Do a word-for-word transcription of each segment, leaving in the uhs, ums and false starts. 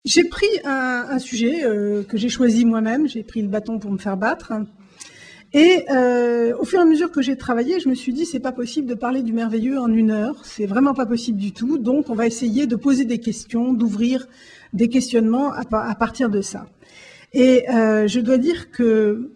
j'ai pris un, un sujet euh, que j'ai choisi moi-même, j'ai pris le bâton pour me faire battre. Et euh, au fur et à mesure que j'ai travaillé, je me suis dit c'est pas possible de parler du merveilleux en une heure, c'est vraiment pas possible du tout. Donc on va essayer de poser des questions, d'ouvrir des questionnements à, à partir de ça. Et euh, je dois dire que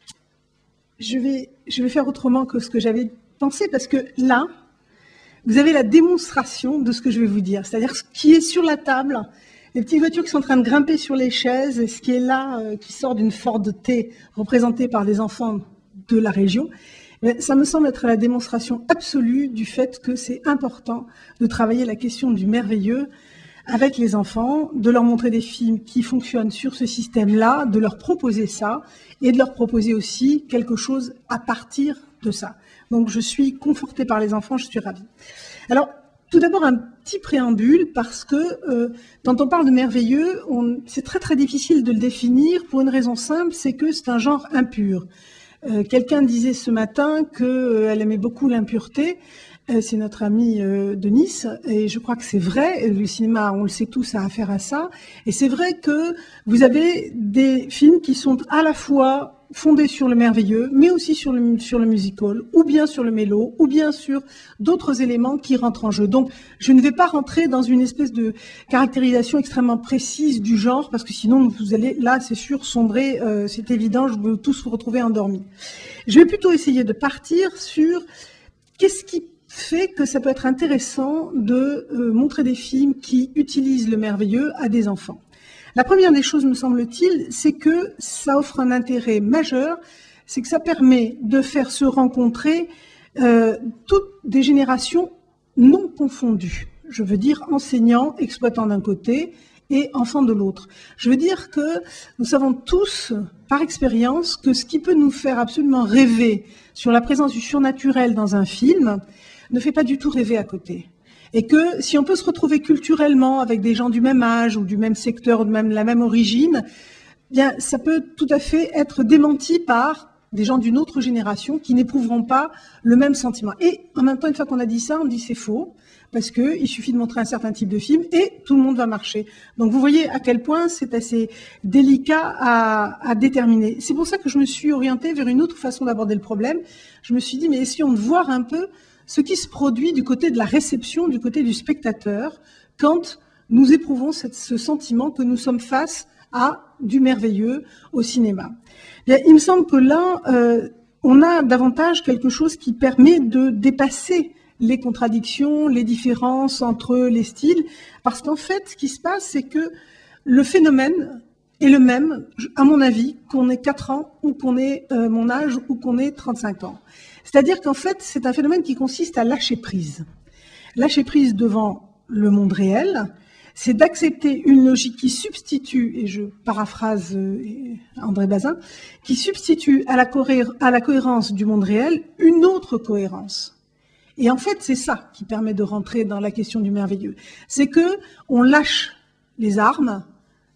je vais, je vais faire autrement que ce que j'avais pensé, parce que là, vous avez la démonstration de ce que je vais vous dire, c'est-à-dire ce qui est sur la table, les petites voitures qui sont en train de grimper sur les chaises, et ce qui est là, euh, qui sort d'une Ford T, représentée par des enfants de la région. Ça me semble être la démonstration absolue du fait que c'est important de travailler la question du merveilleux avec les enfants, de leur montrer des films qui fonctionnent sur ce système-là, de leur proposer ça, et de leur proposer aussi quelque chose à partir de ça. Donc je suis confortée par les enfants, je suis ravie. Alors, tout d'abord, un petit préambule, parce que euh, quand on parle de merveilleux, c'est très très difficile de le définir pour une raison simple, c'est que c'est un genre impur. Euh, Quelqu'un disait ce matin qu'elle euh, aimait beaucoup l'impureté. Euh, c'est notre amie euh, de Nice, et je crois que c'est vrai. Le cinéma, on le sait tous, a affaire à ça. Et c'est vrai que vous avez des films qui sont à la fois fondés sur le merveilleux, mais aussi sur le, sur le musical, ou bien sur le mélo, ou bien sur d'autres éléments qui rentrent en jeu. Donc, je ne vais pas rentrer dans une espèce de caractérisation extrêmement précise du genre, parce que sinon, vous allez, là, c'est sûr, sombrer, euh, c'est évident, je vais tous vous retrouver endormis. Je vais plutôt essayer de partir sur qu'est-ce qui fait que ça peut être intéressant de euh, montrer des films qui utilisent le merveilleux à des enfants. La première des choses, me semble-t-il, c'est que ça offre un intérêt majeur, c'est que ça permet de faire se rencontrer euh, toutes des générations non confondues. Je veux dire enseignants, exploitants d'un côté et enfants de l'autre. Je veux dire que nous savons tous, par expérience, que ce qui peut nous faire absolument rêver sur la présence du surnaturel dans un film ne fait pas du tout rêver à côté. Et que si on peut se retrouver culturellement avec des gens du même âge ou du même secteur ou de même, la même origine, bien, ça peut tout à fait être démenti par des gens d'une autre génération qui n'éprouveront pas le même sentiment. Et en même temps, une fois qu'on a dit ça, on dit c'est faux, parce qu'il suffit de montrer un certain type de film et tout le monde va marcher. Donc vous voyez à quel point c'est assez délicat à, à déterminer. C'est pour ça que je me suis orientée vers une autre façon d'aborder le problème. Je me suis dit, mais essayons de voir un peu ce qui se produit du côté de la réception, du côté du spectateur, quand nous éprouvons cette, ce sentiment que nous sommes face à du merveilleux au cinéma. Bien, il me semble que là, euh, on a davantage quelque chose qui permet de dépasser les contradictions, les différences entre les styles, parce qu'en fait, ce qui se passe, c'est que le phénomène est le même, à mon avis, qu'on ait quatre ans ou qu'on ait euh, mon âge ou qu'on ait trente-cinq ans. C'est-à-dire qu'en fait, c'est un phénomène qui consiste à lâcher prise. Lâcher prise devant le monde réel, c'est d'accepter une logique qui substitue, et je paraphrase André Bazin, qui substitue à la, à la cohérence du monde réel une autre cohérence. Et en fait, c'est ça qui permet de rentrer dans la question du merveilleux. C'est que on lâche les armes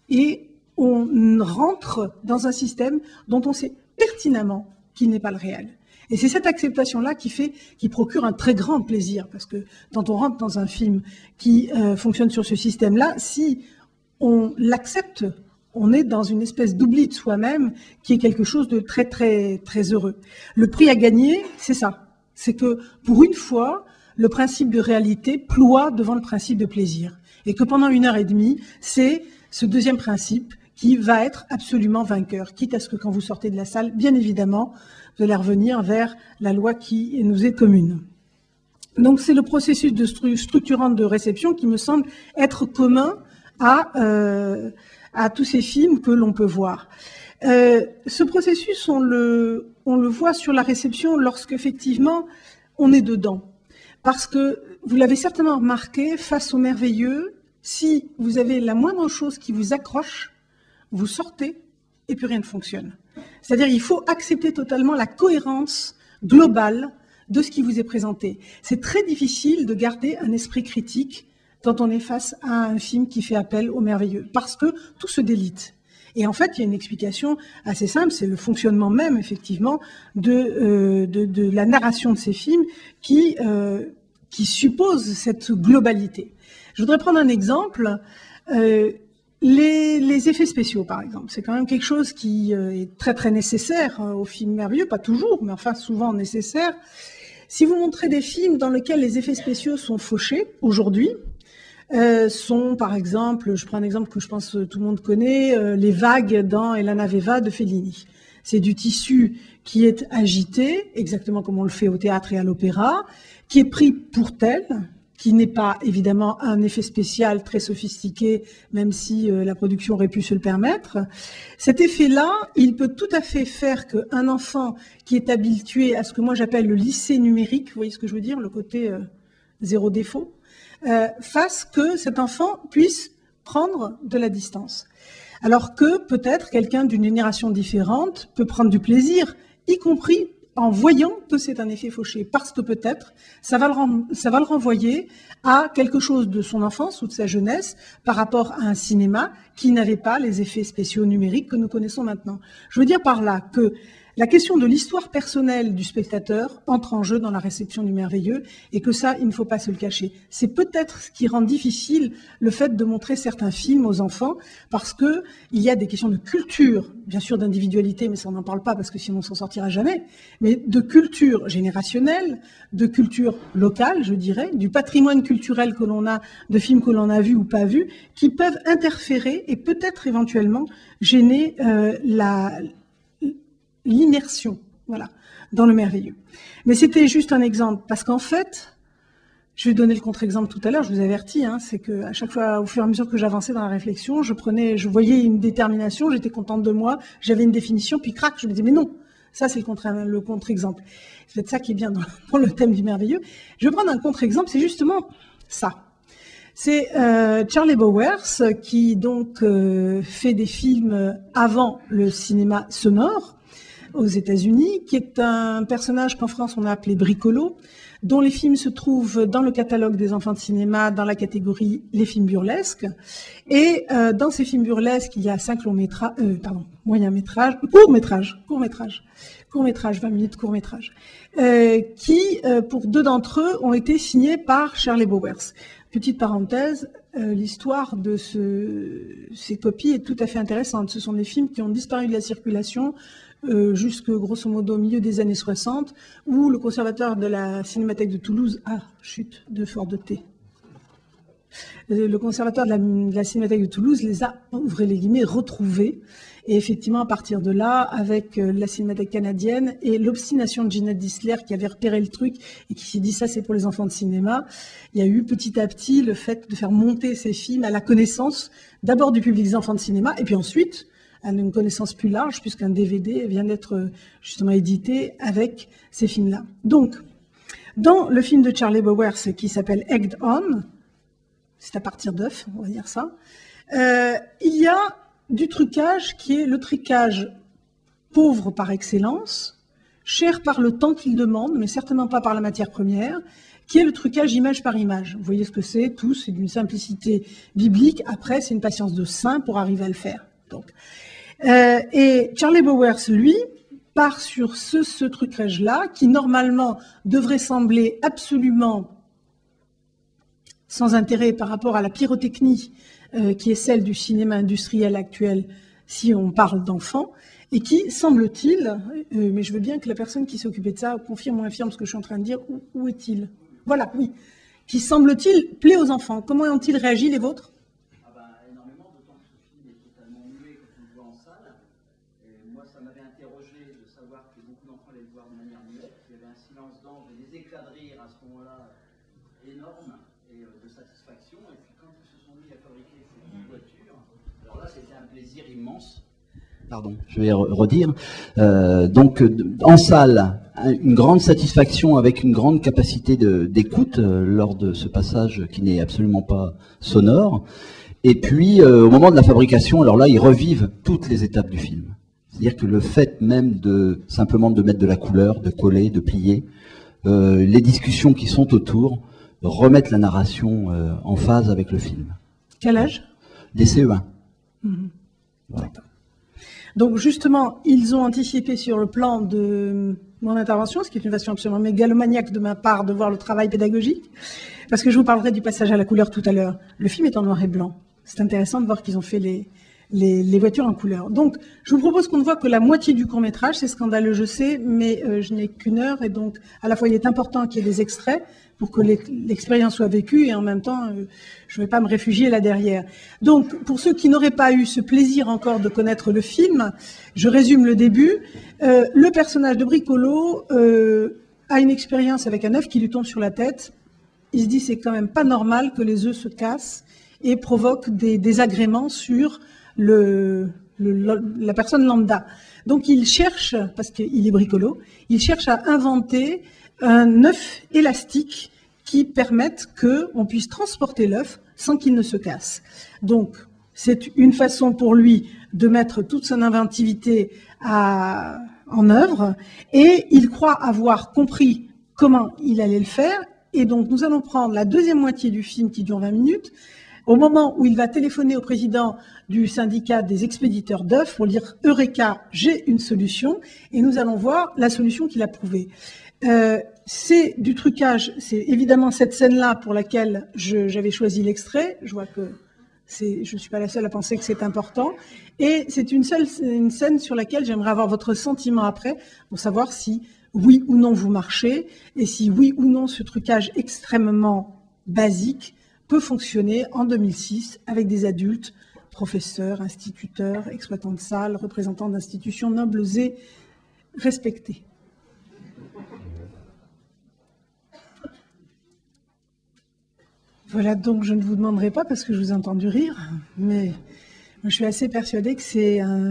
et on rentre dans un système dont on sait pertinemment qu'il n'est pas le réel. Et c'est cette acceptation-là qui fait, qui procure un très grand plaisir, parce que quand on rentre dans un film qui euh, fonctionne sur ce système-là, si on l'accepte, on est dans une espèce d'oubli de soi-même qui est quelque chose de très, très, très heureux. Le prix à gagner, c'est ça. C'est que, pour une fois, le principe de réalité ploie devant le principe de plaisir. Et que pendant une heure et demie, c'est ce deuxième principe qui va être absolument vainqueur, quitte à ce que quand vous sortez de la salle, bien évidemment, vous allez revenir vers la loi qui nous est commune. Donc c'est le processus de stru structurant de réception qui me semble être commun à, euh, à tous ces films que l'on peut voir. Euh, ce processus, on le, on le voit sur la réception lorsqu'effectivement on est dedans. Parce que, vous l'avez certainement remarqué, face au merveilleux, si vous avez la moindre chose qui vous accroche, vous sortez et plus rien ne fonctionne. C'est-à-dire il faut accepter totalement la cohérence globale de ce qui vous est présenté. C'est très difficile de garder un esprit critique quand on est face à un film qui fait appel au merveilleux, parce que tout se délite. Et en fait, il y a une explication assez simple, c'est le fonctionnement même, effectivement, de, euh, de, de la narration de ces films qui, euh, qui suppose cette globalité. Je voudrais prendre un exemple. Euh, Les, les effets spéciaux, par exemple, c'est quand même quelque chose qui euh, est très très nécessaire euh, au film merveilleux, pas toujours, mais enfin souvent nécessaire. Si vous montrez des films dans lesquels les effets spéciaux sont fauchés, aujourd'hui, euh, sont par exemple, je prends un exemple que je pense que tout le monde connaît, euh, les vagues dans Elena Veva de Fellini. C'est du tissu qui est agité, exactement comme on le fait au théâtre et à l'opéra, qui est pris pour tel, qui n'est pas évidemment un effet spécial très sophistiqué, même si euh, la production aurait pu se le permettre. Cet effet-là, il peut tout à fait faire qu'un enfant qui est habitué à ce que moi j'appelle le lycée numérique, vous voyez ce que je veux dire, le côté euh, zéro défaut, euh, fasse que cet enfant puisse prendre de la distance. Alors que peut-être quelqu'un d'une génération différente peut prendre du plaisir, y compris en voyant que c'est un effet fauché, parce que peut-être ça va le ren- ça va le renvoyer à quelque chose de son enfance ou de sa jeunesse par rapport à un cinéma qui n'avait pas les effets spéciaux numériques que nous connaissons maintenant. Je veux dire par là que la question de l'histoire personnelle du spectateur entre en jeu dans la réception du merveilleux et que ça, il ne faut pas se le cacher. C'est peut-être ce qui rend difficile le fait de montrer certains films aux enfants parce que il y a des questions de culture, bien sûr d'individualité, mais ça on n'en parle pas parce que sinon on s'en sortira jamais, mais de culture générationnelle, de culture locale, je dirais, du patrimoine culturel que l'on a, de films que l'on a vus ou pas vus, qui peuvent interférer et peut-être éventuellement gêner euh, la l'immersion, voilà, dans le merveilleux. Mais c'était juste un exemple, parce qu'en fait, je vais donner le contre-exemple tout à l'heure, je vous avertis, hein, c'est que à chaque fois, au fur et à mesure que j'avançais dans la réflexion, je prenais, je voyais une détermination, j'étais contente de moi, j'avais une définition, puis crac, je me disais, mais non, ça c'est le contre, le contre-exemple. C'est peut-être ça qui est bien dans, dans le thème du merveilleux. Je vais prendre un contre-exemple, c'est justement ça. C'est euh, Charlie Bowers qui donc euh, fait des films avant le cinéma sonore, aux États-Unis, qui est un personnage qu'en France on a appelé bricolo, dont les films se trouvent dans le catalogue des enfants de cinéma, dans la catégorie les films burlesques. Et euh, dans ces films burlesques, il y a cinq longs métrages, euh, pardon, moyen métrage, court métrage, court métrage, court métrage, vingt minutes court métrage, euh, qui, euh, pour deux d'entre eux, ont été signés par Charlie Bowers. Petite parenthèse, euh, l'histoire de ce, ces copies est tout à fait intéressante. Ce sont des films qui ont disparu de la circulation euh, jusque grosso modo au milieu des années soixante, où le conservateur de la Cinémathèque de Toulouse, ah, chute de fort de thé, le conservateur de la, de la Cinémathèque de Toulouse les a, ouvrez les guillemets, retrouvés. Et effectivement, à partir de là, avec la Cinémathèque canadienne et l'obstination de Ginette Disler qui avait repéré le truc et qui s'est dit ça c'est pour les enfants de cinéma, il y a eu petit à petit le fait de faire monter ces films à la connaissance d'abord du public des enfants de cinéma et puis ensuite à une connaissance plus large puisqu'un D V D vient d'être justement édité avec ces films-là. Donc, dans le film de Charlie Bowers qui s'appelle Egged On, c'est à partir d'œufs, on va dire ça, euh, il y a du trucage qui est le trucage pauvre par excellence, cher par le temps qu'il demande, mais certainement pas par la matière première, qui est le trucage image par image. Vous voyez ce que c'est, tout, c'est d'une simplicité biblique, après c'est une patience de saint pour arriver à le faire. Donc, euh, et Charlie Bowers, lui, part sur ce, ce trucage-là, qui normalement devrait sembler absolument sans intérêt par rapport à la pyrotechnie euh, qui est celle du cinéma industriel actuel, si on parle d'enfants, et qui, semble-t-il, euh, mais je veux bien que la personne qui s'occupait de ça confirme ou infirme ce que je suis en train de dire, où, où est-il? Voilà, oui. Qui, semble-t-il, plaît aux enfants. Comment ont-ils réagi, les vôtres? Ah bah, énormément, d'autant que ce film est totalement muet quand on le voit en salle. Et moi, ça m'avait interrogé de savoir que beaucoup d'enfants allaient le voir de manière muette. Il y avait un silence d'ange et des éclats de rire à ce moment-là énormes et euh, de satisfaction. Et puis quand ils se sont mis à fabriquer ces petites voitures, alors là, c'était un plaisir immense. Pardon, je vais redire. Euh, donc, en salle, une grande satisfaction avec une grande capacité d'écoute euh, lors de ce passage qui n'est absolument pas sonore. Et puis, euh, au moment de la fabrication, alors là, ils revivent toutes les étapes du film. C'est-à-dire que le fait même de simplement de mettre de la couleur, de coller, de plier, euh, les discussions qui sont autour, remettent la narration euh, en phase avec le film. Quel âge? Des C E un. Mmh. Voilà. Donc justement, ils ont anticipé sur le plan de mon intervention, ce qui est une façon absolument mégalomaniaque de ma part de voir le travail pédagogique, parce que je vous parlerai du passage à la couleur tout à l'heure. Le film est en noir et blanc. c'est intéressant de voir qu'ils ont fait les, les, les voitures en couleur. Donc, je vous propose qu'on ne voit que la moitié du court-métrage. C'est scandaleux, je sais, mais euh, je n'ai qu'une heure. Et donc, à la fois, il est important qu'il y ait des extraits pour que l'expérience soit vécue. Et en même temps, euh, je ne vais pas me réfugier là derrière. Donc, pour ceux qui n'auraient pas eu ce plaisir encore de connaître le film, je résume le début. Euh, le personnage de Bricolo euh, a une expérience avec un œuf qui lui tombe sur la tête. Il se dit, c'est quand même pas normal que les œufs se cassent et provoquent des désagréments sur le, le, la personne lambda. Donc il cherche, parce qu'il est bricolo, il cherche à inventer un œuf élastique qui permette qu'on puisse transporter l'œuf sans qu'il ne se casse. Donc c'est une façon pour lui de mettre toute son inventivité à, en œuvre, et il croit avoir compris comment il allait le faire. Et donc nous allons prendre la deuxième moitié du film qui dure vingt minutes, au moment où il va téléphoner au président du syndicat des expéditeurs d'œufs pour dire « Eureka, j'ai une solution » et nous allons voir la solution qu'il a prouvée. Euh, c'est du trucage, c'est évidemment cette scène-là pour laquelle j'avais choisi l'extrait. Je vois que je ne suis pas la seule à penser que c'est important. Et c'est une, une scène sur laquelle j'aimerais avoir votre sentiment après pour savoir si oui ou non vous marchez et si oui ou non ce trucage extrêmement basique peut fonctionner en deux mille six avec des adultes, professeurs, instituteurs, exploitants de salles, représentants d'institutions nobles et respectées. Voilà, donc je ne vous demanderai pas parce que je vous ai entendu rire, mais je suis assez persuadée que c'est un,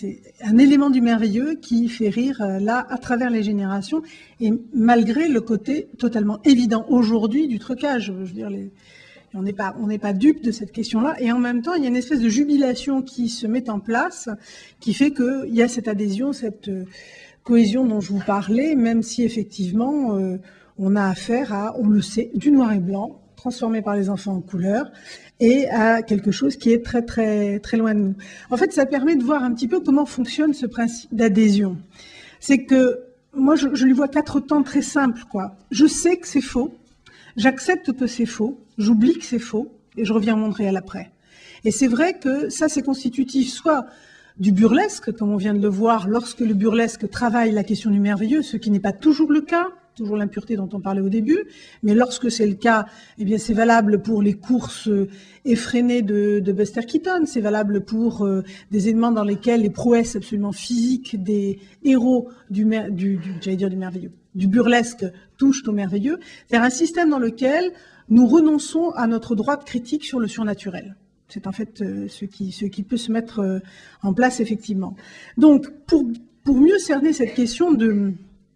un élément du merveilleux qui fait rire là à travers les générations et malgré le côté totalement évident aujourd'hui du trucage. Je veux dire, les, on n'est pas, on n'est pas dupe de cette question-là et en même temps il y a une espèce de jubilation qui se met en place qui fait qu'il y a cette adhésion, cette cohésion dont je vous parlais, même si effectivement euh, on a affaire à, on le sait, du noir et blanc transformé par les enfants en couleur et à quelque chose qui est très très très loin de nous. En fait, ça permet de voir un petit peu comment fonctionne ce principe d'adhésion. C'est que moi, je, je lui vois quatre temps très simples, quoi. Je sais que c'est faux, j'accepte que c'est faux, j'oublie que c'est faux et je reviens montrer à l'après. Et c'est vrai que ça, c'est constitutif soit du burlesque, comme on vient de le voir, lorsque le burlesque travaille la question du merveilleux, ce qui n'est pas toujours le cas, toujours l'impureté dont on parlait au début, mais lorsque c'est le cas, eh bien c'est valable pour les courses effrénées de, de Buster Keaton, c'est valable pour euh, des éléments dans lesquels les prouesses absolument physiques des héros du, du, du j'allais dire du merveilleux, du burlesque touchent au merveilleux. C'est un système dans lequel nous renonçons à notre droit de critique sur le surnaturel. C'est en fait euh, ce, qui, ce qui peut se mettre euh, en place effectivement. Donc, pour, pour mieux cerner cette question de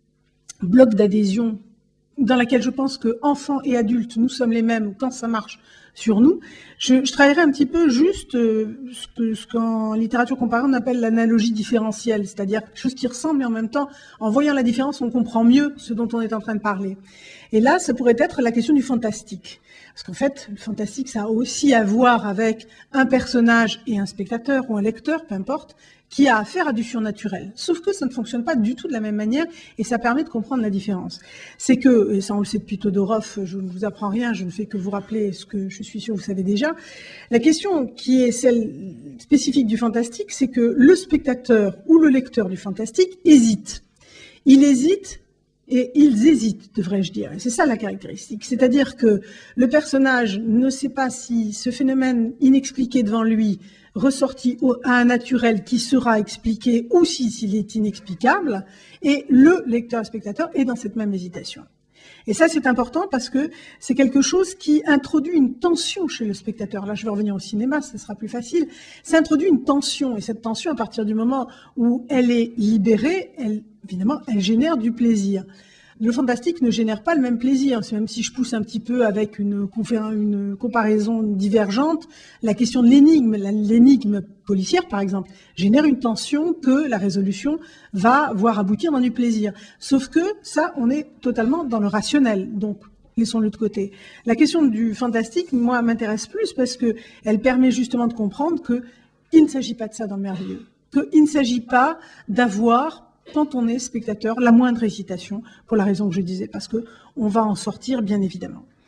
bloc d'adhésion dans laquelle je pense que enfants et adultes, nous sommes les mêmes quand ça marche sur nous, je, je travaillerai un petit peu juste euh, ce que ce qu'en littérature comparée on appelle l'analogie différentielle, c'est-à-dire quelque chose qui ressemble, mais en même temps, en voyant la différence, on comprend mieux ce dont on est en train de parler. Et là, ça pourrait être la question du fantastique. Parce qu'en fait, le fantastique, ça a aussi à voir avec un personnage et un spectateur ou un lecteur, peu importe, qui a affaire à du surnaturel. Sauf que ça ne fonctionne pas du tout de la même manière et ça permet de comprendre la différence. C'est que, et ça on le sait depuis Todorov, je ne vous apprends rien, je ne fais que vous rappeler ce que je suis sûr vous savez déjà. La question qui est celle spécifique du fantastique, c'est que le spectateur ou le lecteur du fantastique hésite. Il hésite et ils hésitent, devrais-je dire. Et c'est ça la caractéristique. C'est-à-dire que le personnage ne sait pas si ce phénomène inexpliqué devant lui ressorti à un naturel qui sera expliqué ou si s'il est inexplicable, et le lecteur-spectateur est dans cette même hésitation. Et ça, c'est important parce que c'est quelque chose qui introduit une tension chez le spectateur. Là, je vais revenir au cinéma, ça sera plus facile. Ça introduit une tension, et cette tension, à partir du moment où elle est libérée, elle, évidemment, elle génère du plaisir. Le fantastique ne génère pas le même plaisir, même si je pousse un petit peu avec une, une comparaison divergente. La question de l'énigme, l'énigme policière par exemple, génère une tension que la résolution va voir aboutir dans du plaisir. Sauf que ça, on est totalement dans le rationnel, donc laissons-le de côté. La question du fantastique, moi, m'intéresse plus parce que elle permet justement de comprendre qu'il ne s'agit pas de ça dans le merveilleux, qu'il ne s'agit pas d'avoir, quand on est spectateur, la moindre hésitation, pour la raison que je disais, parce que on va en sortir, bien évidemment.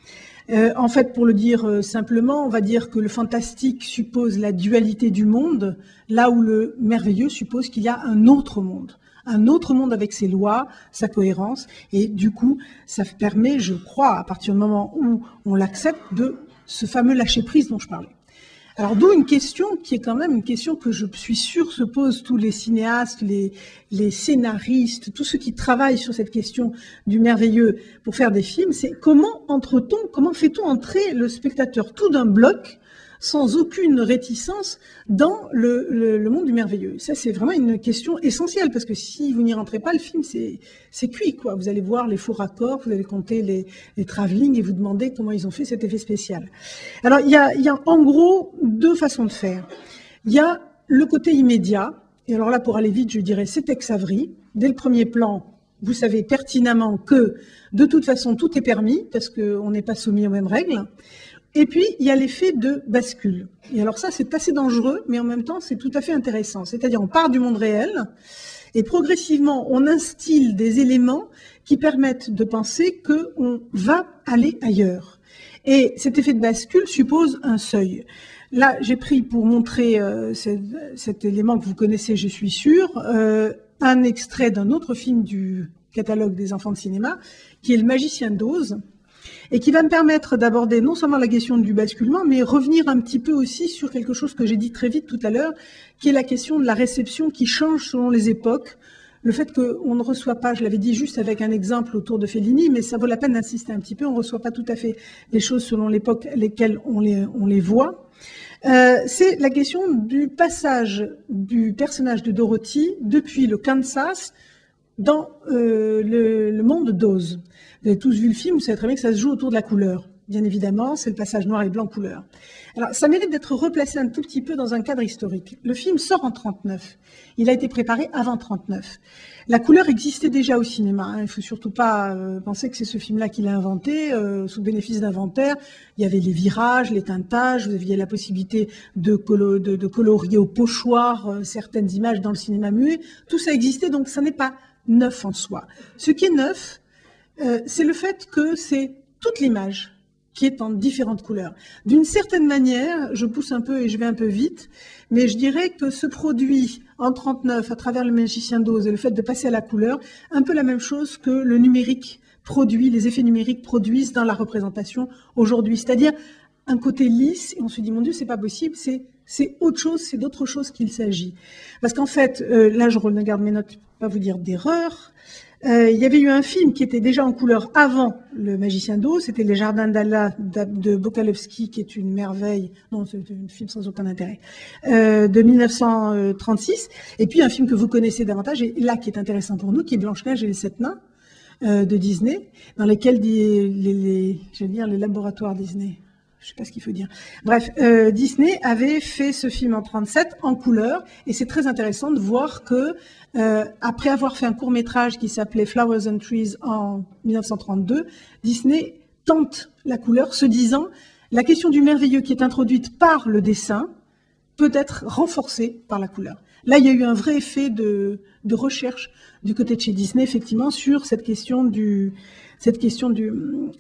Euh, en fait, pour le dire euh, simplement, on va dire que le fantastique suppose la dualité du monde, là où le merveilleux suppose qu'il y a un autre monde. Un autre monde avec ses lois, sa cohérence, et du coup, ça permet, je crois, à partir du moment où on l'accepte, de ce fameux lâcher-prise dont je parlais. Alors d'où une question qui est quand même une question que je suis sûre se posent tous les cinéastes, les, les scénaristes, tous ceux qui travaillent sur cette question du merveilleux pour faire des films, c'est comment entre-t-on, comment fait-on entrer le spectateur tout d'un bloc sans aucune réticence dans le, le, le monde du merveilleux. Ça, c'est vraiment une question essentielle, parce que si vous n'y rentrez pas, le film, c'est, c'est cuit, quoi. Vous allez voir les faux raccords, vous allez compter les, les travelling et vous demander comment ils ont fait cet effet spécial. Alors, il y a, il y a en gros deux façons de faire. Il y a le côté immédiat, et alors là, pour aller vite, je dirais, c'est Tex Avery. Dès le premier plan, vous savez pertinemment que, de toute façon, tout est permis, parce qu'on n'est pas soumis aux mêmes règles. Et puis, il y a l'effet de bascule. Et alors ça, c'est assez dangereux, mais en même temps, c'est tout à fait intéressant. C'est-à-dire, on part du monde réel, et progressivement, on instille des éléments qui permettent de penser qu'on va aller ailleurs. Et cet effet de bascule suppose un seuil. Là, j'ai pris pour montrer euh, cet, cet élément que vous connaissez, je suis sûre, euh, un extrait d'un autre film du catalogue des enfants de cinéma, qui est Le Magicien d'Oz, et qui va me permettre d'aborder non seulement la question du basculement, mais revenir un petit peu aussi sur quelque chose que j'ai dit très vite tout à l'heure, qui est la question de la réception qui change selon les époques. Le fait qu'on ne reçoit pas, je l'avais dit juste avec un exemple autour de Fellini, mais ça vaut la peine d'insister un petit peu, on ne reçoit pas tout à fait les choses selon l'époque lesquelles on les, on les voit. Euh, c'est la question du passage du personnage de Dorothy depuis le Kansas dans euh, le, le monde d'Oz. Vous avez tous vu le film, vous savez très bien que ça se joue autour de la couleur. Bien évidemment, c'est le passage noir et blanc couleur. Alors, ça mérite d'être replacé un tout petit peu dans un cadre historique. Le film sort en trente-neuf. Il a été préparé avant trente-neuf. La couleur existait déjà au cinéma. Hein. Il ne faut surtout pas euh, penser que c'est ce film-là qu'il a inventé, euh, sous bénéfice d'inventaire. Il y avait les virages, les teintages, vous aviez la possibilité de, colo de, de colorier au pochoir euh, certaines images dans le cinéma muet. Tout ça existait, donc ça n'est pas neuf en soi. Ce qui est neuf, euh, c'est le fait que c'est toute l'image qui est en différentes couleurs. D'une certaine manière, je pousse un peu et je vais un peu vite, mais je dirais que ce produit en trente-neuf, à travers Le Magicien d'Oz et le fait de passer à la couleur, un peu la même chose que le numérique produit, les effets numériques produisent dans la représentation aujourd'hui. C'est-à-dire un côté lisse, et on se dit, mon Dieu, c'est pas possible, c'est c'est autre chose, c'est d'autre chose qu'il s'agit. Parce qu'en fait, euh, là, je regarde mes notes pour pas vous dire d'erreur. Euh, il y avait eu un film qui était déjà en couleur avant Le Magicien d'Oz, c'était Les Jardins d'Allah de Bokalowski, qui est une merveille, non, c'est un film sans aucun intérêt, euh, de mille neuf cent trente-six, et puis un film que vous connaissez davantage, et là qui est intéressant pour nous, qui est Blanche-Neige et les Sept Nains, euh, de Disney, dans lesquels les, les, les, je veux dire, les laboratoires Disney, je sais pas ce qu'il faut dire. Bref, euh, Disney avait fait ce film en trente-sept en couleur, et c'est très intéressant de voir que euh, après avoir fait un court métrage qui s'appelait Flowers and Trees en mille neuf cent trente-deux, Disney tente la couleur, se disant la question du merveilleux qui est introduite par le dessin peut être renforcée par la couleur. Là, il y a eu un vrai effet de, de recherche du côté de chez Disney, effectivement, sur cette question du cette question du,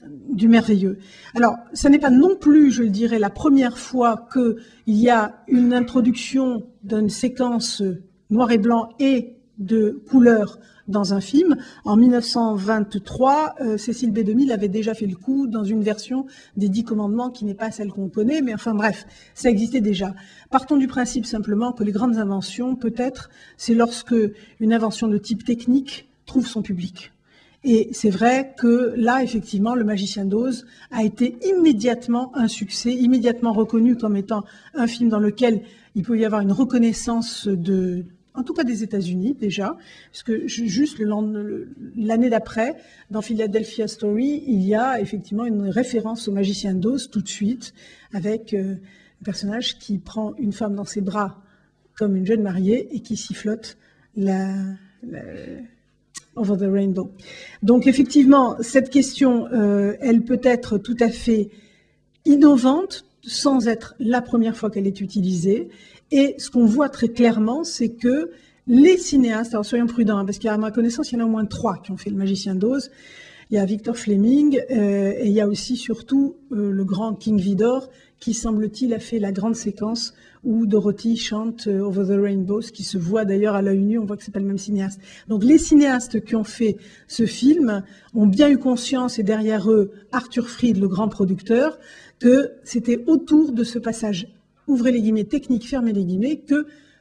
du merveilleux. Alors, ça n'est pas non plus, je le dirais, la première fois qu'il y a une introduction d'une séquence noir et blanc et de couleur dans un film. En mille neuf cent vingt-trois, euh, Cécile B. DeMille avait déjà fait le coup dans une version des Dix Commandements qui n'est pas celle qu'on connaît, mais enfin bref, ça existait déjà. Partons du principe simplement que les grandes inventions, peut-être, c'est lorsque une invention de type technique trouve son public. Et c'est vrai que là, effectivement, Le Magicien d'Oz a été immédiatement un succès, immédiatement reconnu comme étant un film dans lequel il peut y avoir une reconnaissance de, en tout cas des États-Unis déjà, parce que juste l'année d'après, dans Philadelphia Story, il y a effectivement une référence au Magicien d'Oz tout de suite, avec euh, un personnage qui prend une femme dans ses bras comme une jeune mariée et qui sifflote la... la Over the Rainbow. Donc effectivement, cette question, euh, elle peut être tout à fait innovante, sans être la première fois qu'elle est utilisée. Et ce qu'on voit très clairement, c'est que les cinéastes, alors soyons prudents, hein, parce qu'à ma connaissance, il y en a au moins trois qui ont fait Le Magicien d'Oz. il y a Victor Fleming, euh, et il y a aussi surtout euh, le grand King Vidor, qui semble-t-il a fait la grande séquence où Dorothy chante euh, Over the Rainbow, ce qui se voit d'ailleurs à l'œil nu, on voit que c'est pas le même cinéaste. Donc les cinéastes qui ont fait ce film ont bien eu conscience, et derrière eux Arthur Freed, le grand producteur, que c'était autour de ce passage, ouvrez les guillemets, technique, fermez les guillemets, que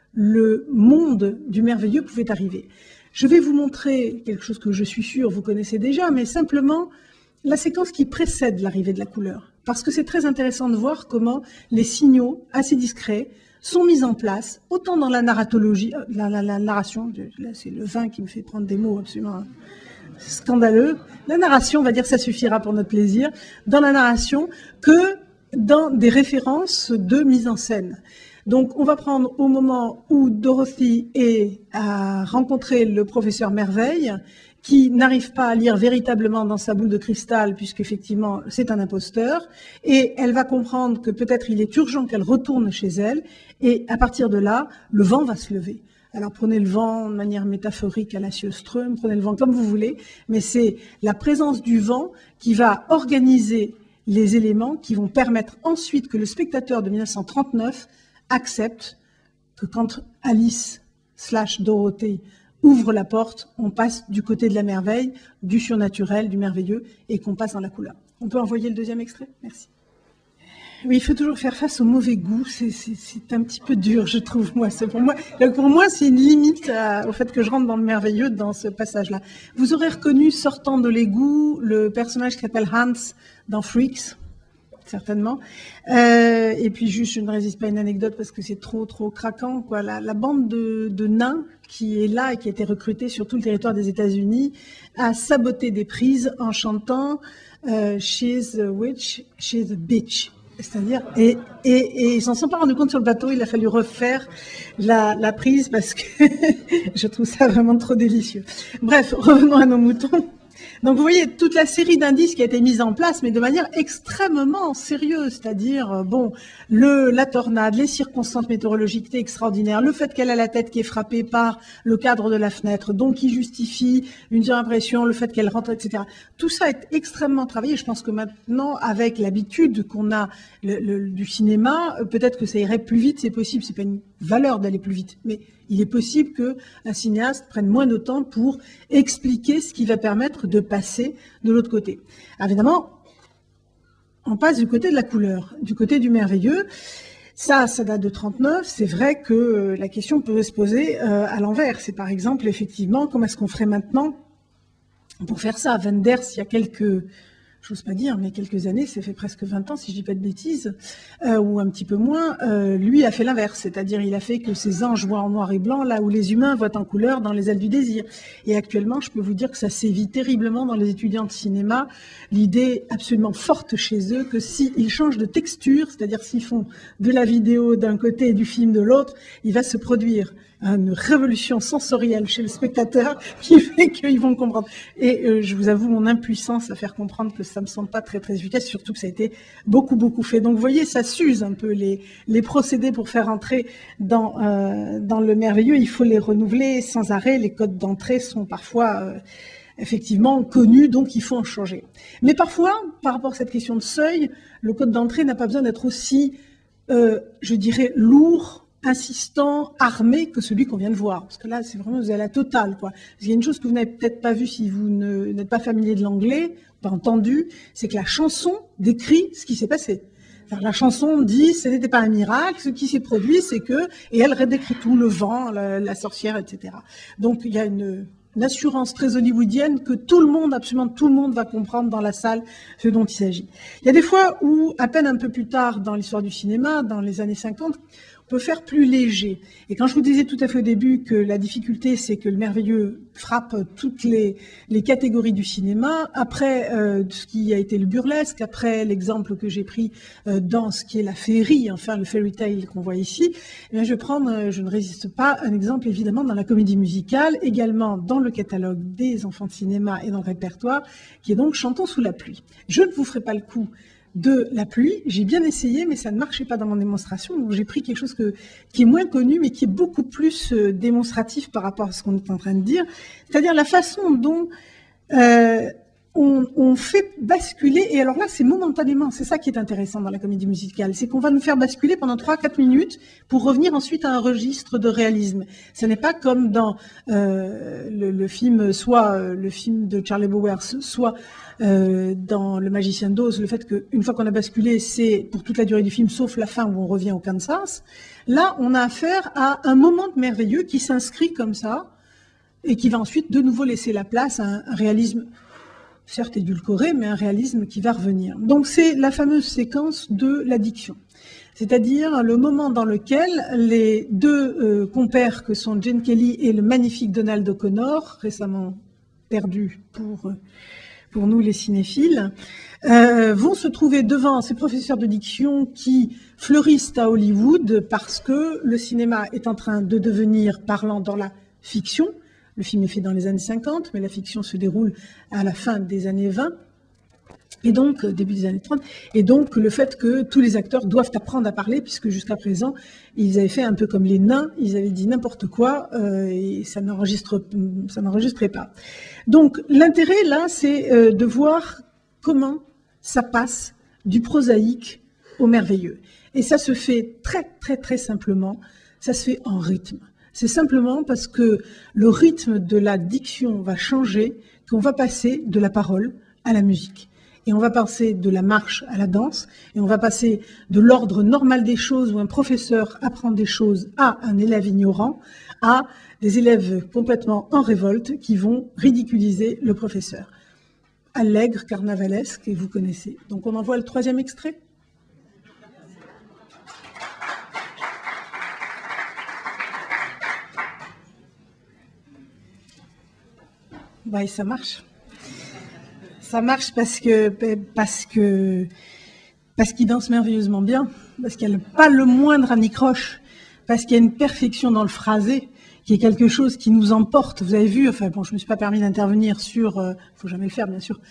le monde du merveilleux pouvait arriver. Je vais vous montrer quelque chose que je suis sûre vous connaissez déjà, mais simplement la séquence qui précède l'arrivée de la couleur. Parce que c'est très intéressant de voir comment les signaux assez discrets sont mis en place, autant dans la narratologie, la, la, la narration, là c'est le vin qui me fait prendre des mots absolument scandaleux, la narration, on va dire ça suffira pour notre plaisir, dans la narration, que dans des références de mise en scène. Donc on va prendre au moment où Dorothy est à rencontrer le professeur Merveille, qui n'arrive pas à lire véritablement dans sa boule de cristal, puisqu'effectivement c'est un imposteur, et elle va comprendre que peut-être il est urgent qu'elle retourne chez elle, et à partir de là, le vent va se lever. Alors prenez le vent de manière métaphorique à la Sjöström, prenez le vent comme vous voulez, mais c'est la présence du vent qui va organiser les éléments qui vont permettre ensuite que le spectateur de mille neuf cent trente-neuf accepte que quand Alice slash Dorothée ouvre la porte, on passe du côté de la merveille, du surnaturel, du merveilleux, et qu'on passe dans la couleur. On peut envoyer le deuxième extrait? Merci. Oui, il faut toujours faire face au mauvais goût. C'est un petit peu dur, je trouve, moi. Pour moi, pour moi c'est une limite à, au fait que je rentre dans le merveilleux dans ce passage-là. Vous aurez reconnu, sortant de l'égout, le personnage qui s'appelle Hans dans Freaks, certainement. Euh, et puis juste, je ne résiste pas à une anecdote parce que c'est trop, trop craquant, quoi. La, la bande de, de nains qui est là et qui a été recrutée sur tout le territoire des États-Unis a saboté des prises en chantant euh, She's a witch, she's a bitch. C'est-à-dire, et, et, et ils s'en sont pas rendus compte sur le bateau, il a fallu refaire la, la prise parce que je trouve ça vraiment trop délicieux. Bref, revenons à nos moutons. Donc vous voyez toute la série d'indices qui a été mise en place, mais de manière extrêmement sérieuse, c'est-à-dire bon, le, la tornade, les circonstances météorologiques extraordinaires, le fait qu'elle a la tête qui est frappée par le cadre de la fenêtre, donc qui justifie une impression, le fait qu'elle rentre, et cetera. Tout ça est extrêmement travaillé. Je pense que maintenant, avec l'habitude qu'on a le, le, du cinéma, peut-être que ça irait plus vite, c'est possible. C'est pas une valeur d'aller plus vite, mais il est possible qu'un cinéaste prenne moins de temps pour expliquer ce qui va permettre de passer de l'autre côté. Alors évidemment, on passe du côté de la couleur, du côté du merveilleux. Ça, ça date de trente-neuf. C'est vrai que la question peut se poser euh, à l'envers. C'est par exemple, effectivement, comment est-ce qu'on ferait maintenant pour faire ça? Wenders, il y a quelques... j'ose pas dire, mais quelques années, ça fait presque vingt ans, si je dis pas de bêtises, euh, ou un petit peu moins, euh, lui a fait l'inverse, c'est-à-dire il a fait que ces anges voient en noir et blanc, là où les humains voient en couleur dans les ailes du désir. Et actuellement, je peux vous dire que ça sévit terriblement dans les étudiants de cinéma, l'idée absolument forte chez eux que s'ils changent de texture, c'est-à-dire s'ils font de la vidéo d'un côté et du film de l'autre, il va se produire une révolution sensorielle chez le spectateur qui fait qu'ils vont comprendre. Et euh, je vous avoue mon impuissance à faire comprendre que ça me semble pas très très efficace, surtout que ça a été beaucoup beaucoup fait. Donc vous voyez, ça s'use un peu les, les procédés pour faire entrer dans, euh, dans le merveilleux. Il faut les renouveler sans arrêt. Les codes d'entrée sont parfois euh, effectivement connus, donc il faut en changer. Mais parfois, par rapport à cette question de seuil, le code d'entrée n'a pas besoin d'être aussi, euh, je dirais, lourd, insistant, armé que celui qu'on vient de voir. Parce que là, c'est vraiment, vous avez la totale, quoi. Parce qu'il y a une chose que vous n'avez peut-être pas vue si vous n'êtes pas familier de l'anglais, pas entendu, c'est que la chanson décrit ce qui s'est passé. Alors, la chanson dit, ce n'était pas un miracle, ce qui s'est produit, c'est que, et elle redécrit tout, le vent, la, la sorcière, et cetera. Donc, il y a une, une assurance très hollywoodienne que tout le monde, absolument tout le monde va comprendre dans la salle ce dont il s'agit. Il y a des fois où, à peine un peu plus tard dans l'histoire du cinéma, dans les années cinquante, on peut faire plus léger. Et quand je vous disais tout à fait au début que la difficulté, c'est que le merveilleux frappe toutes les, les catégories du cinéma, après euh, ce qui a été le burlesque, après l'exemple que j'ai pris euh, dans ce qui est la féerie, enfin le fairy tale qu'on voit ici, eh bien, je vais prendre, euh, je ne résiste pas, un exemple évidemment dans la comédie musicale, également dans le catalogue des enfants de cinéma et dans le répertoire, qui est donc Chantons sous la pluie. Je ne vous ferai pas le coup de la pluie, j'ai bien essayé, mais ça ne marchait pas dans mon démonstration, donc j'ai pris quelque chose que, qui est moins connu, mais qui est beaucoup plus euh, démonstratif par rapport à ce qu'on est en train de dire, c'est-à-dire la façon dont euh, on, on fait basculer, et alors là c'est momentanément, c'est ça qui est intéressant dans la comédie musicale, c'est qu'on va nous faire basculer pendant trois à quatre minutes pour revenir ensuite à un registre de réalisme. Ce n'est pas comme dans euh, le, le film, soit euh, le film de Charlie Bowers, soit euh, dans Le Magicien d'Oz, le fait qu'une fois qu'on a basculé, c'est pour toute la durée du film, sauf la fin où on revient au Kansas. Là, on a affaire à un moment merveilleux qui s'inscrit comme ça, et qui va ensuite de nouveau laisser la place à un, un réalisme certes édulcoré, mais un réalisme qui va revenir. Donc c'est la fameuse séquence de l'addiction, c'est-à-dire le moment dans lequel les deux euh, compères que sont Gene Kelly et le magnifique Donald O'Connor, récemment perdu pour, pour nous les cinéphiles, euh, vont se trouver devant ces professeurs de diction qui fleurissent à Hollywood parce que le cinéma est en train de devenir parlant dans la fiction. Le film est fait dans les années cinquante, mais la fiction se déroule à la fin des années vingt, et donc début des années trente. Et donc le fait que tous les acteurs doivent apprendre à parler, puisque jusqu'à présent, ils avaient fait un peu comme les nains, ils avaient dit n'importe quoi, euh, et ça n'enregistre, ça n'enregistrait pas. Donc l'intérêt là, c'est euh, de voir comment ça passe du prosaïque au merveilleux. Et ça se fait très très très simplement, ça se fait en rythme. C'est simplement parce que le rythme de la diction va changer qu'on va passer de la parole à la musique. Et on va passer de la marche à la danse, et on va passer de l'ordre normal des choses où un professeur apprend des choses à un élève ignorant, à des élèves complètement en révolte qui vont ridiculiser le professeur. Allègre, carnavalesque, et vous connaissez. Donc on envoie le troisième extrait. Bah, et ça marche. Ça marche parce que parce que parce qu'il danse merveilleusement bien, parce qu'il n'y a pas le moindre anicroche, parce qu'il y a une perfection dans le phrasé qui est quelque chose qui nous emporte. Vous avez vu, enfin bon, je me suis pas permis d'intervenir sur, euh, faut jamais le faire bien sûr,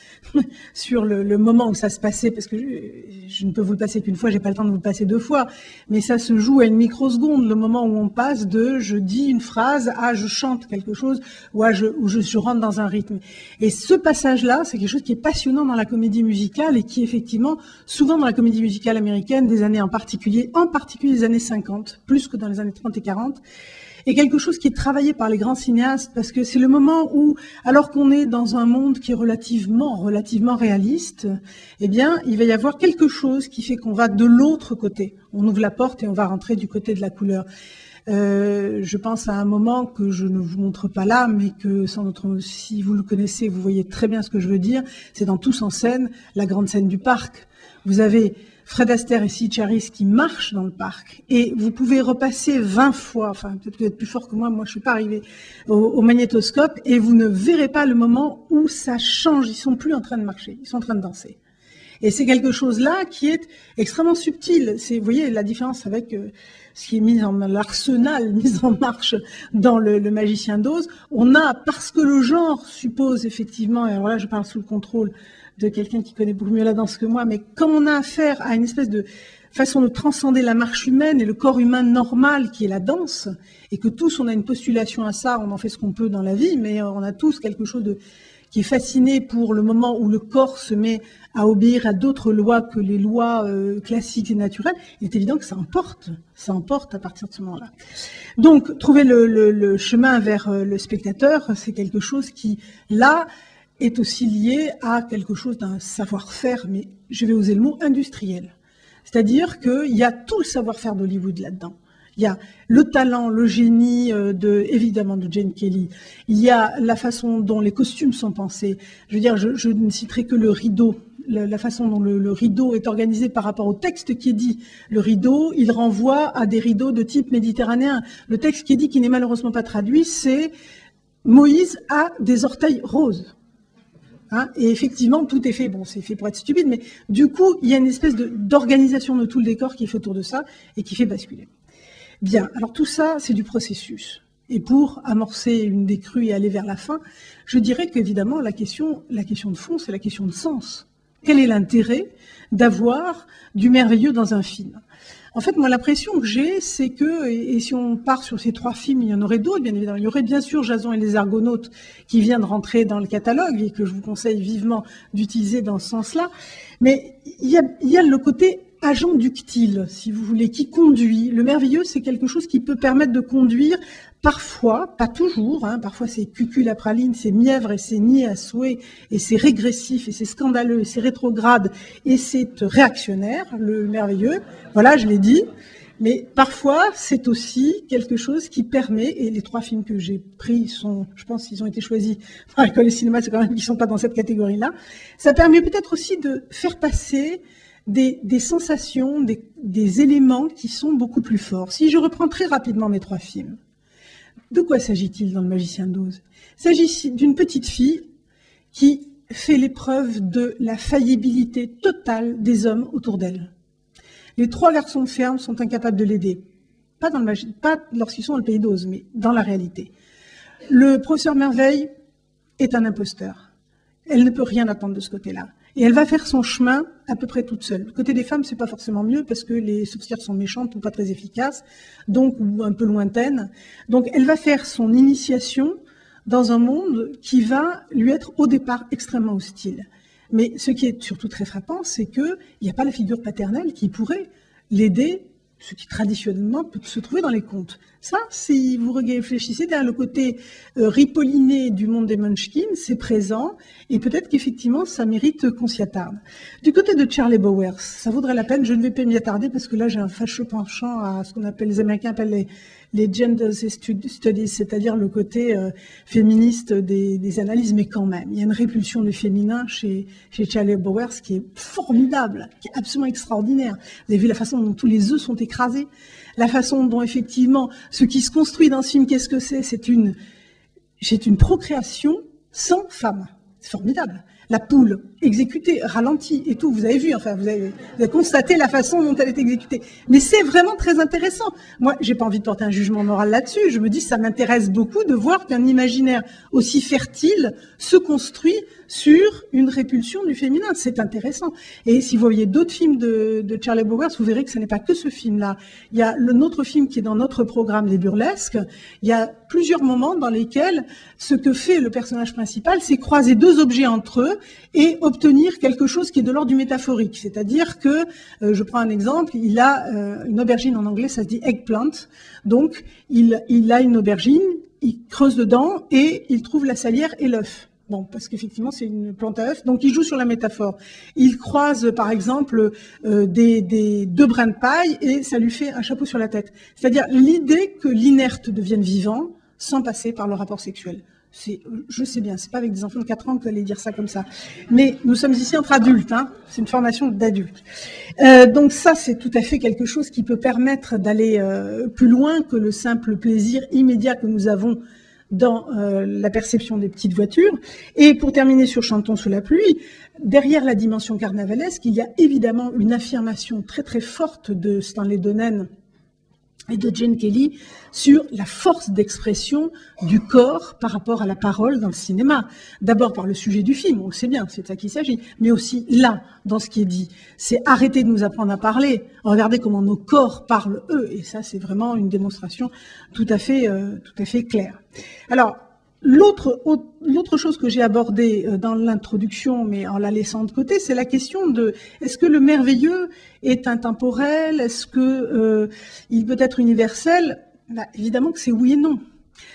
sur le, le moment où ça se passait, parce que je, je ne peux vous le passer qu'une fois, j'ai pas le temps de vous le passer deux fois, mais ça se joue à une microseconde, le moment où on passe de je dis une phrase à je chante quelque chose, ou à je, ou je, je rentre dans un rythme. Et ce passage-là, c'est quelque chose qui est passionnant dans la comédie musicale et qui effectivement, souvent dans la comédie musicale américaine, des années en particulier, en particulier les années cinquante, plus que dans les années trente et quarante, et quelque chose qui est travaillé par les grands cinéastes, parce que c'est le moment où, alors qu'on est dans un monde qui est relativement, relativement réaliste, eh bien, il va y avoir quelque chose qui fait qu'on va de l'autre côté. On ouvre la porte et on va rentrer du côté de la couleur. Euh, je pense à un moment que je ne vous montre pas là, mais que sans doute, si vous le connaissez, vous voyez très bien ce que je veux dire. C'est dans Tous en scène, la grande scène du parc. Vous avez Fred Astaire et Sid Charisse qui marchent dans le parc, et vous pouvez repasser vingt fois, enfin peut-être que vous êtes plus fort que moi, moi je suis pas arrivée au, au magnétoscope, et vous ne verrez pas le moment où ça change. Ils sont plus en train de marcher, ils sont en train de danser. Et c'est quelque chose là qui est extrêmement subtil. C'est, vous voyez la différence avec euh, ce qui est mis en l'arsenal mis en marche dans le, le Magicien d'Oz. On a, parce que le genre suppose effectivement, et alors là je parle sous le contrôle de quelqu'un qui connaît beaucoup mieux la danse que moi, mais comme on a affaire à une espèce de façon de transcender la marche humaine et le corps humain normal qui est la danse, et que tous on a une postulation à ça, on en fait ce qu'on peut dans la vie, mais on a tous quelque chose de, qui est fasciné pour le moment où le corps se met à obéir à d'autres lois que les lois euh, classiques et naturelles. Il est évident que ça emporte, ça emporte à partir de ce moment-là. Donc, trouver le, le, le chemin vers le spectateur, c'est quelque chose qui, là, est aussi lié à quelque chose d'un savoir-faire, mais je vais oser le mot industriel. C'est-à-dire qu'il y a tout le savoir-faire d'Hollywood là-dedans. Il y a le talent, le génie de, évidemment, de Gene Kelly. Il y a la façon dont les costumes sont pensés. Je veux dire, je, je ne citerai que le rideau, la, la façon dont le, le rideau est organisé par rapport au texte qui est dit. Le rideau, il renvoie à des rideaux de type méditerranéen. Le texte qui est dit, qui n'est malheureusement pas traduit, c'est Moïse a des orteils roses. Hein, et effectivement, tout est fait, bon, c'est fait pour être stupide, mais du coup, il y a une espèce de, d'organisation de tout le décor qui est fait autour de ça et qui fait basculer. Bien, alors tout ça, c'est du processus. Et pour amorcer une décrue et aller vers la fin, je dirais qu'évidemment, la question, la question de fond, c'est la question de sens. Quel est l'intérêt d'avoir du merveilleux dans un film ? En fait, moi, l'impression que j'ai, c'est que, et, et si on part sur ces trois films, il y en aurait d'autres, bien évidemment. Il y aurait bien sûr Jason et les Argonautes qui vient de rentrer dans le catalogue et que je vous conseille vivement d'utiliser dans ce sens-là. Mais il y a, il y a le côté agent ductile, si vous voulez, qui conduit. Le merveilleux, c'est quelque chose qui peut permettre de conduire parfois, pas toujours, hein, parfois c'est cucul-praline, c'est mièvre et c'est niais à souhait, et c'est régressif, et c'est scandaleux, et c'est rétrograde, et c'est réactionnaire, le merveilleux. Voilà, je l'ai dit. Mais parfois, c'est aussi quelque chose qui permet, et les trois films que j'ai pris sont, je pense qu'ils ont été choisis par l'école de cinéma, c'est quand même qu'ils ne sont pas dans cette catégorie-là, ça permet peut-être aussi de faire passer des, des sensations, des, des éléments qui sont beaucoup plus forts. Si je reprends très rapidement mes trois films, de quoi s'agit-il dans Le Magicien d'Oz? Il s'agit d'une petite fille qui fait l'épreuve de la faillibilité totale des hommes autour d'elle. Les trois garçons de ferme sont incapables de l'aider. Pas, dans le magi... pas lorsqu'ils sont dans le pays d'Oz, mais dans la réalité. Le professeur Merveille est un imposteur. Elle ne peut rien attendre de ce côté-là. Et elle va faire son chemin à peu près toute seule. Du côté des femmes, c'est pas forcément mieux parce que les sorcières sont méchantes ou pas très efficaces, donc ou un peu lointaines. Donc elle va faire son initiation dans un monde qui va lui être au départ extrêmement hostile. Mais ce qui est surtout très frappant, c'est qu'il n'y a pas la figure paternelle qui pourrait l'aider, ce qui traditionnellement peut se trouver dans les contes. Ça, si vous réfléchissez derrière le côté euh, ripolliné du monde des Munchkins, c'est présent, et peut-être qu'effectivement, ça mérite qu'on s'y attarde. Du côté de Charlie Bowers, ça vaudrait la peine, je ne vais pas m'y attarder, parce que là, j'ai un fâcheux penchant à ce qu'on appelle, les Américains appellent les, les gender studies, c'est-à-dire le côté euh, féministe des, des analyses, mais quand même, il y a une répulsion du féminin chez, chez Charlie Bowers qui est formidable, qui est absolument extraordinaire. Vous avez vu la façon dont tous les œufs sont écrasés, la façon dont effectivement ce qui se construit dans ce film, qu'est-ce que c'est? C'est une, c'est une procréation sans femme. C'est formidable. La poule exécutée, ralentie et tout, vous avez vu, enfin vous avez, vous avez constaté la façon dont elle est exécutée. Mais c'est vraiment très intéressant. Moi, j'ai pas envie de porter un jugement moral là-dessus. Je me dis, ça m'intéresse beaucoup de voir qu'un imaginaire aussi fertile se construit sur une répulsion du féminin. C'est intéressant. Et si vous voyez d'autres films de, de Charlie Bowers, vous verrez que ce n'est pas que ce film-là. Il y a le, notre film qui est dans notre programme des burlesques. Il y a plusieurs moments dans lesquels ce que fait le personnage principal, c'est croiser deux objets entre eux et obtenir quelque chose qui est de l'ordre du métaphorique. C'est-à-dire que, euh, je prends un exemple, il a euh, une aubergine en anglais, ça se dit eggplant. Donc, il, il a une aubergine, il creuse dedans et il trouve la salière et l'œuf. Bon, parce qu'effectivement, c'est une plante à œuf, donc il joue sur la métaphore. Il croise, par exemple, euh, des, des deux brins de paille et ça lui fait un chapeau sur la tête. C'est-à-dire l'idée que l'inerte devienne vivant sans passer par le rapport sexuel. C'est, je sais bien, c'est pas avec des enfants de quatre ans que vous allez dire ça comme ça. Mais nous sommes ici entre adultes, hein. C'est une formation d'adultes. Euh, donc ça, c'est tout à fait quelque chose qui peut permettre d'aller euh, plus loin que le simple plaisir immédiat que nous avons dans euh, la perception des petites voitures. Et pour terminer sur Chantons sous la pluie, derrière la dimension carnavalesque, il y a évidemment une affirmation très très forte de Stanley Donen et de Gene Kelly sur la force d'expression du corps par rapport à la parole dans le cinéma. D'abord par le sujet du film, on le sait bien, c'est de ça qu'il s'agit, mais aussi là, dans ce qui est dit. C'est arrêter de nous apprendre à parler, regardez comment nos corps parlent eux, et ça c'est vraiment une démonstration tout à fait, euh, tout à fait claire. Alors, L'autre, l'autre chose que j'ai abordée dans l'introduction, mais en la laissant de côté, c'est la question de est-ce que le merveilleux est intemporel? Est-ce que euh, il peut être universel? Bah, évidemment que c'est oui et non.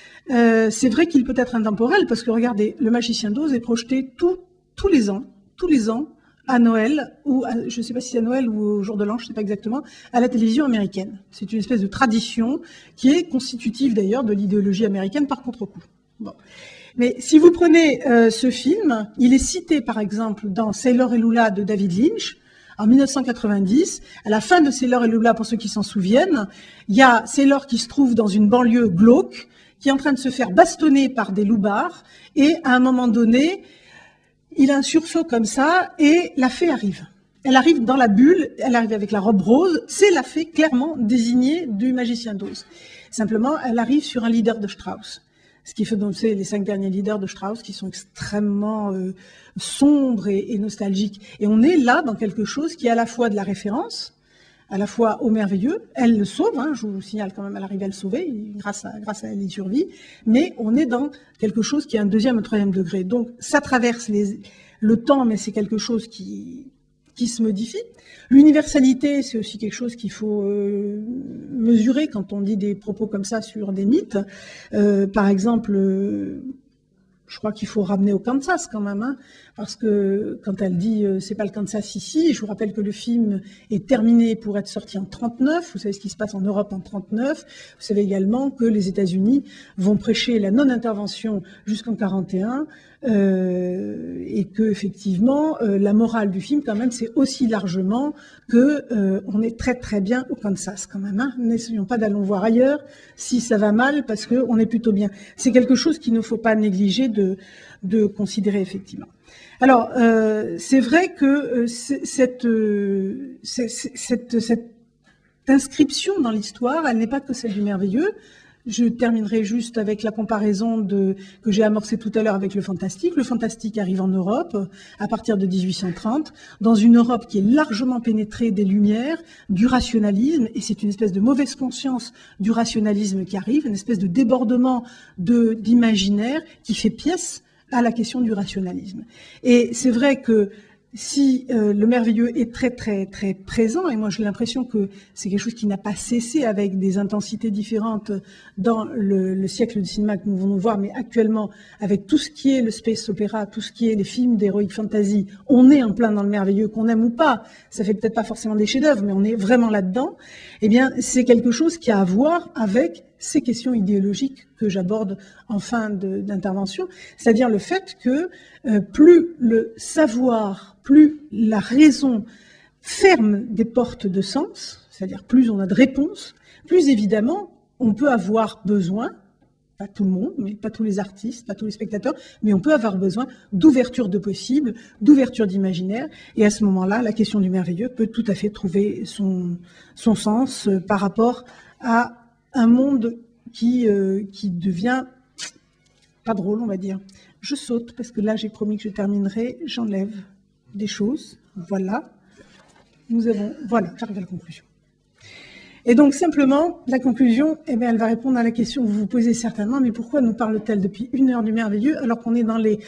Euh, c'est vrai qu'il peut être intemporel parce que regardez, Le Magicien d'Oz est projeté tout, tous les ans, tous les ans à Noël ou à, je ne sais pas si c'est à Noël ou au jour de l'an, je ne sais pas exactement, à la télévision américaine. C'est une espèce de tradition qui est constitutive d'ailleurs de l'idéologie américaine par contre-coup. Bon. Mais si vous prenez euh, ce film, il est cité par exemple dans Sailor et Lula de David Lynch, en mille neuf cent quatre-vingt-dix. À la fin de Sailor et Lula, pour ceux qui s'en souviennent, il y a Sailor qui se trouve dans une banlieue glauque, qui est en train de se faire bastonner par des loupards, et à un moment donné, il a un sursaut comme ça, et la fée arrive. Elle arrive dans la bulle, elle arrive avec la robe rose, c'est la fée clairement désignée du Magicien d'Oz. Simplement, elle arrive sur un leader de Strauss. Ce qui fait donc c'est les cinq derniers leaders de Strauss qui sont extrêmement euh, sombres et, et nostalgiques. Et on est là dans quelque chose qui est à la fois de la référence, à la fois au merveilleux. Elle le sauve, hein, je vous signale quand même, elle arrive à le sauver, grâce à, grâce à elle, il survit. Mais on est dans quelque chose qui est un deuxième ou troisième degré. Donc ça traverse les, le temps, mais c'est quelque chose qui, qui se modifie. L'universalité, c'est aussi quelque chose qu'il faut euh, mesurer quand on dit des propos comme ça sur des mythes. Euh, par exemple, euh, je crois qu'il faut ramener au Kansas quand même, hein, parce que quand elle dit euh, c'est pas le Kansas ici, je vous rappelle que le film est terminé pour être sorti en trente-neuf. Vous savez ce qui se passe en Europe en trente-neuf. Vous savez également que les États-Unis vont prêcher la non-intervention jusqu'en quarante et un, euh, et que effectivement euh, la morale du film quand même c'est aussi largement que euh, on est très très bien au Kansas quand même. Hein. N'essayons pas d'aller voir ailleurs si ça va mal parce que on est plutôt bien. C'est quelque chose qu'il ne faut pas négliger de, de considérer effectivement. Alors, euh, c'est vrai que euh, cette, euh, cette, cette inscription dans l'histoire, elle n'est pas que celle du merveilleux. Je terminerai juste avec la comparaison de, que j'ai amorcée tout à l'heure avec le fantastique. Le fantastique arrive en Europe à partir de dix-huit cent trente, dans une Europe qui est largement pénétrée des Lumières, du rationalisme, et c'est une espèce de mauvaise conscience du rationalisme qui arrive, une espèce de débordement de, d'imaginaire qui fait pièce à la question du rationalisme. Et c'est vrai que si euh, le merveilleux est très très très présent, et moi j'ai l'impression que c'est quelque chose qui n'a pas cessé avec des intensités différentes dans le, le siècle du cinéma que nous venons voir, mais actuellement avec tout ce qui est le space opéra, tout ce qui est les films d'heroic fantasy, on est en plein dans le merveilleux, qu'on aime ou pas. Ça fait peut-être pas forcément des chefs-d'œuvre, mais on est vraiment là-dedans. Eh bien, c'est quelque chose qui a à voir avec ces questions idéologiques que j'aborde en fin de, d'intervention, c'est-à-dire le fait que euh, plus le savoir, plus la raison ferme des portes de sens, c'est-à-dire plus on a de réponses, plus évidemment on peut avoir besoin, pas tout le monde, mais pas tous les artistes, pas tous les spectateurs, mais on peut avoir besoin d'ouverture de possible, d'ouverture d'imaginaire, et à ce moment-là, la question du merveilleux peut tout à fait trouver son, son sens euh, par rapport à un monde qui, euh, qui devient pas drôle, on va dire. Je saute, parce que là, j'ai promis que je terminerai. J'enlève des choses. Voilà. Nous avons... Voilà, j'arrive à la conclusion. Et donc, simplement, la conclusion, eh bien, elle va répondre à la question que vous vous posez certainement, mais pourquoi nous parle-t-elle depuis une heure du merveilleux, alors qu'on est dans les,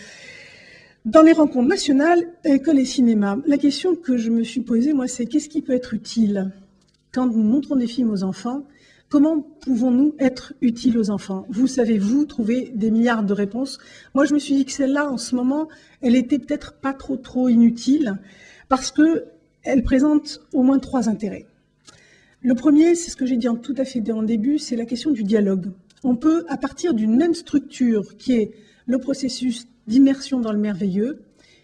dans les rencontres nationales et que les cinémas? La question que je me suis posée, moi, c'est qu'est-ce qui peut être utile quand nous montrons des films aux enfants? Comment pouvons-nous être utiles aux enfants? Vous savez, vous, trouver des milliards de réponses. Moi, je me suis dit que celle-là, en ce moment, elle était peut-être pas trop, trop inutile parce qu'elle présente au moins trois intérêts. Le premier, c'est ce que j'ai dit en tout à fait en début, c'est la question du dialogue. On peut, à partir d'une même structure qui est le processus d'immersion dans le merveilleux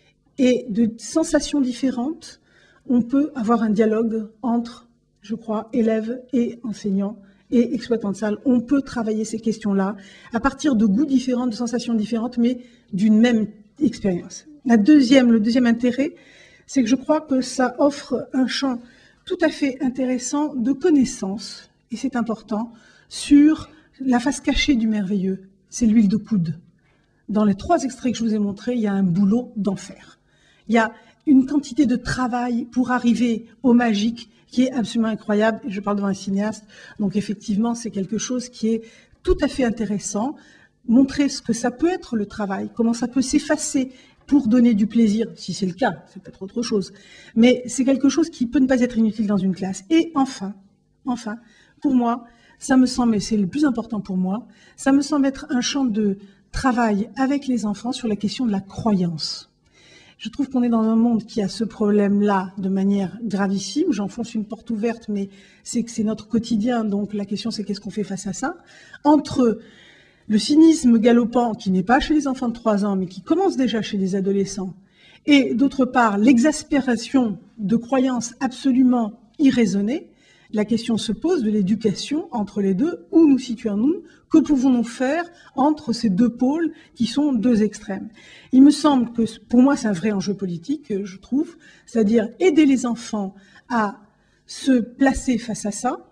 et de sensations différentes, on peut avoir un dialogue entre, je crois, élèves et enseignants et exploitants de salle. On peut travailler ces questions-là à partir de goûts différents, de sensations différentes, mais d'une même expérience. La deuxième, le deuxième intérêt, c'est que je crois que ça offre un champ tout à fait intéressant de connaissances, et c'est important, sur la face cachée du merveilleux. C'est l'huile de coude. Dans les trois extraits que je vous ai montrés, il y a un boulot d'enfer. Il y a une quantité de travail pour arriver au magique qui est absolument incroyable. Je parle devant un cinéaste, donc effectivement, c'est quelque chose qui est tout à fait intéressant. Montrer ce que ça peut être le travail, comment ça peut s'effacer pour donner du plaisir, si c'est le cas, c'est peut-être autre chose. Mais c'est quelque chose qui peut ne pas être inutile dans une classe. Et enfin, enfin, pour moi, ça me semble, et c'est le plus important pour moi, ça me semble être un champ de travail avec les enfants sur la question de la croyance. Je trouve qu'on est dans un monde qui a ce problème-là de manière gravissime. J'enfonce une porte ouverte, mais c'est que c'est notre quotidien. Donc la question, c'est qu'est-ce qu'on fait face à ça? Entre le cynisme galopant, qui n'est pas chez les enfants de trois ans, mais qui commence déjà chez les adolescents, et d'autre part, l'exaspération de croyances absolument irraisonnées, la question se pose de l'éducation entre les deux. Où nous situons-nous? Que pouvons-nous faire entre ces deux pôles qui sont deux extrêmes? Il me semble que, pour moi, c'est un vrai enjeu politique, je trouve, c'est-à-dire aider les enfants à se placer face à ça,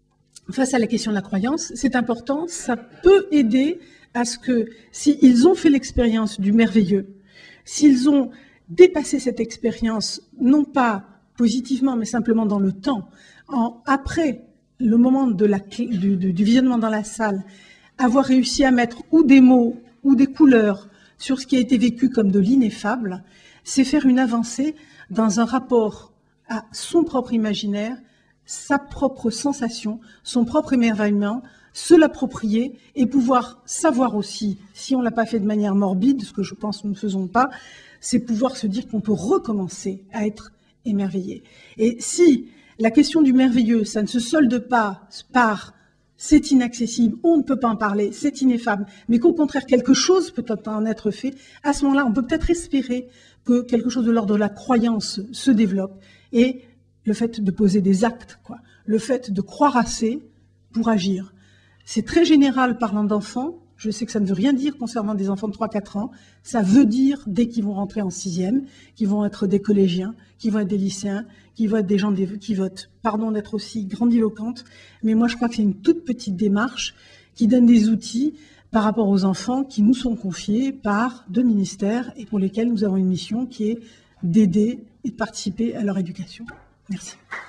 face à la question de la croyance. C'est important, ça peut aider à ce que, s'ils ont fait l'expérience du merveilleux, s'ils ont dépassé cette expérience, non pas positivement, mais simplement dans le temps, en, après le moment de la, du, du, du visionnement dans la salle, avoir réussi à mettre ou des mots ou des couleurs sur ce qui a été vécu comme de l'ineffable, c'est faire une avancée dans un rapport à son propre imaginaire, sa propre sensation, son propre émerveillement, se l'approprier et pouvoir savoir aussi, si on ne l'a pas fait de manière morbide, ce que je pense que nous ne faisons pas, c'est pouvoir se dire qu'on peut recommencer à être émerveillé. Et si la question du merveilleux, ça ne se solde pas par c'est inaccessible, on ne peut pas en parler, c'est ineffable, mais qu'au contraire quelque chose peut en être fait, à ce moment-là, on peut peut-être espérer que quelque chose de l'ordre de la croyance se développe et le fait de poser des actes, quoi, le fait de croire assez pour agir. C'est très général parlant d'enfants. Je sais que ça ne veut rien dire concernant des enfants de trois quatre ans. Ça veut dire, dès qu'ils vont rentrer en sixième, qu'ils vont être des collégiens, qu'ils vont être des lycéens, qu'ils vont être des gens qui votent. Pardon d'être aussi grandiloquente, mais moi je crois que c'est une toute petite démarche qui donne des outils par rapport aux enfants qui nous sont confiés par deux ministères et pour lesquels nous avons une mission qui est d'aider et de participer à leur éducation. Merci.